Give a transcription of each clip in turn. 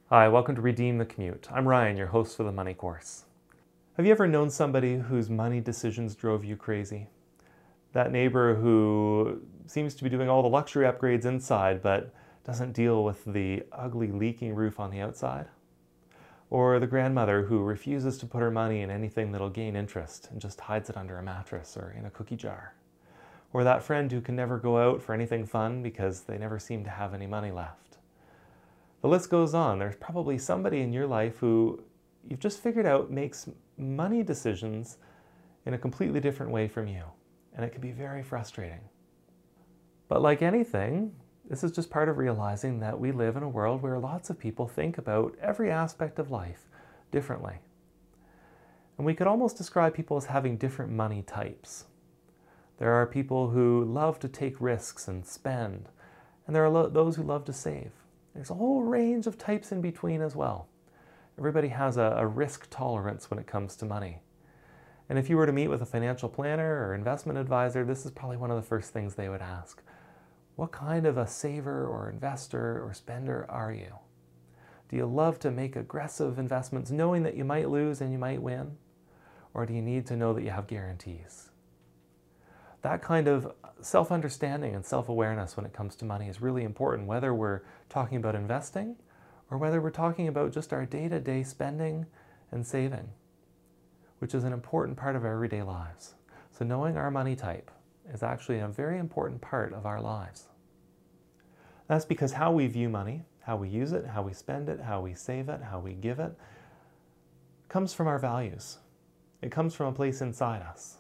Hi, welcome to Redeem the Commute. I'm Ryan, your host for the Money Course. Have you ever known somebody whose money decisions drove you crazy? That neighbor who seems to be doing all the luxury upgrades inside but doesn't deal with the ugly leaking roof on the outside? Or the grandmother who refuses to put her money in anything that'll gain interest and just hides it under a mattress or in a cookie jar? Or that friend who can never go out for anything fun because they never seem to have any money left? The list goes on. There's probably somebody in your life who you've just figured out makes money decisions in a completely different way from you, and it can be very frustrating. But like anything, this is just part of realizing that we live in a world where lots of people think about every aspect of life differently. And we could almost describe people as having different money types. There are people who love to take risks and spend, and there are those who love to save. There's a whole range of types in between as well. Everybody has a risk tolerance when it comes to money. And if you were to meet with a financial planner or investment advisor, this is probably one of the first things they would ask. What kind of a saver or investor or spender are you? Do you love to make aggressive investments knowing that you might lose and you might win? Or do you need to know that you have guarantees? That kind of self-understanding and self-awareness when it comes to money is really important, whether we're talking about investing or whether we're talking about just our day-to-day spending and saving, which is an important part of our everyday lives. So knowing our money type is actually a very important part of our lives. That's because how we view money, how we use it, how we spend it, how we save it, how we give it, comes from our values. It comes from a place inside us.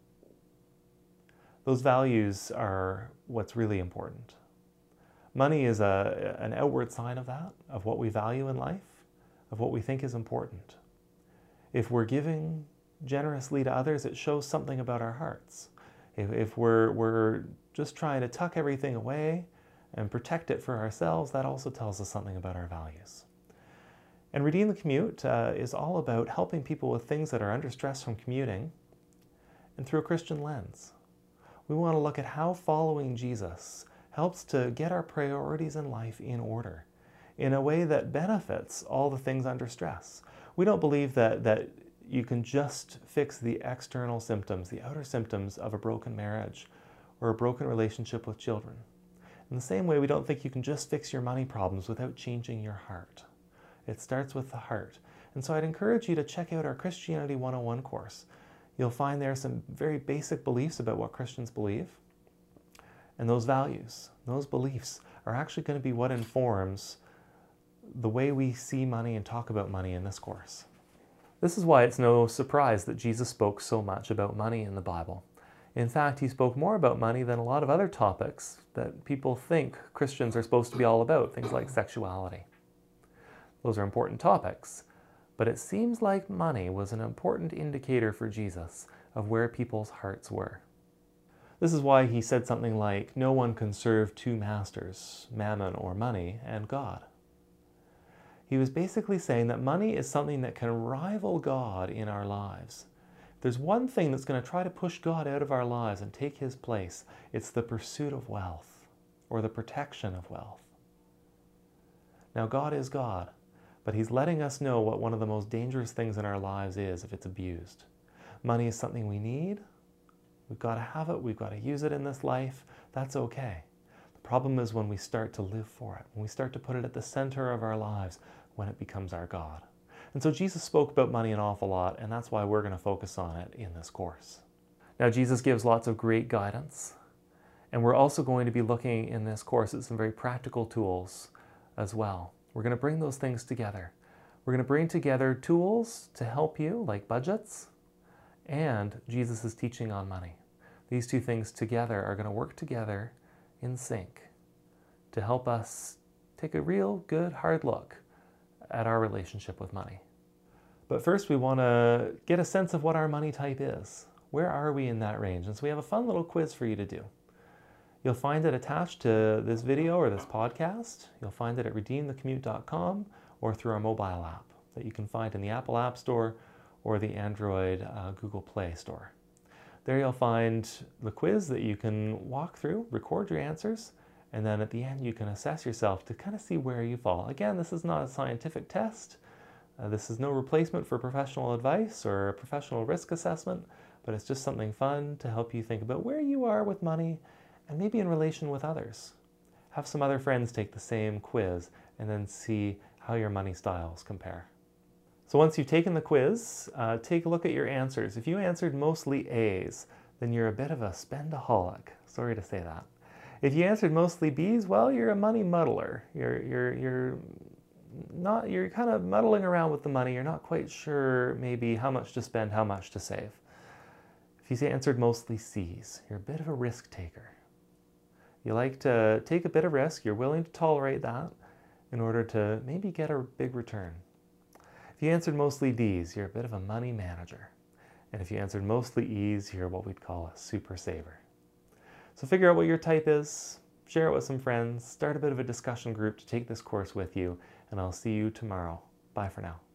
Those values are what's really important. Money is an outward sign of that, of what we value in life, of what we think is important. If we're giving generously to others, it shows something about our hearts. If we're just trying to tuck everything away and protect it for ourselves, that also tells us something about our values. And Redeem the Commute is all about helping people with things that are under stress from commuting and through a Christian lens. We want to look at how following Jesus helps to get our priorities in life in order in a way that benefits all the things under stress. We don't believe that you can just fix the external symptoms, the outer symptoms of a broken marriage or a broken relationship with children. In the same way, we don't think you can just fix your money problems without changing your heart. It starts with the heart. And so I'd encourage you to check out our Christianity 101 course. You'll find there some very basic beliefs about what Christians believe. And those values, those beliefs, are actually going to be what informs the way we see money and talk about money in this course. This is why it's no surprise that Jesus spoke so much about money in the Bible. In fact, he spoke more about money than a lot of other topics that people think Christians are supposed to be all about, things like sexuality. Those are important topics. But it seems like money was an important indicator for Jesus of where people's hearts were. This is why he said something like, "No one can serve two masters, mammon or money, and God." He was basically saying that money is something that can rival God in our lives. If there's one thing that's going to try to push God out of our lives and take his place, it's the pursuit of wealth or the protection of wealth. Now, God is God. But he's letting us know what one of the most dangerous things in our lives is if it's abused. Money is something we need. We've got to have it. We've got to use it in this life. That's okay. The problem is when we start to live for it, when we start to put it at the center of our lives, when it becomes our God. And so Jesus spoke about money an awful lot, and that's why we're going to focus on it in this course. Now, Jesus gives lots of great guidance, and we're also going to be looking in this course at some very practical tools as well. We're going to bring those things together. We're going to bring together tools to help you, like budgets, and Jesus' teaching on money. These two things together are going to work together in sync to help us take a real good hard look at our relationship with money. But first, we want to get a sense of what our money type is. Where are we in that range? And so we have a fun little quiz for you to do. You'll find it attached to this video or this podcast. You'll find it at redeemthecommute.com or through our mobile app that you can find in the Apple App Store or the Android Google Play Store. There you'll find the quiz that you can walk through, record your answers, And then at the end, you can assess yourself to kind of see where you fall. Again, this is not a scientific test. This is no replacement for professional advice or a professional risk assessment, but it's just something fun to help you think about where you are with money and maybe in relation with others. Have some other friends take the same quiz and then see how your money styles compare. So once you've taken the quiz, take a look at your answers. If you answered mostly A's, then you're a bit of a spendaholic. Sorry to say that. If you answered mostly B's, well, you're a money muddler. You're kind of muddling around with the money. You're not quite sure maybe how much to spend, how much to save. If you answered mostly C's, you're a bit of a risk taker. You like to take a bit of risk. You're willing to tolerate that in order to maybe get a big return. If you answered mostly D's, you're a bit of a money manager. And if you answered mostly E's, you're what we'd call a super saver. So figure out what your type is, share it with some friends, start a bit of a discussion group to take this course with you, and I'll see you tomorrow. Bye for now.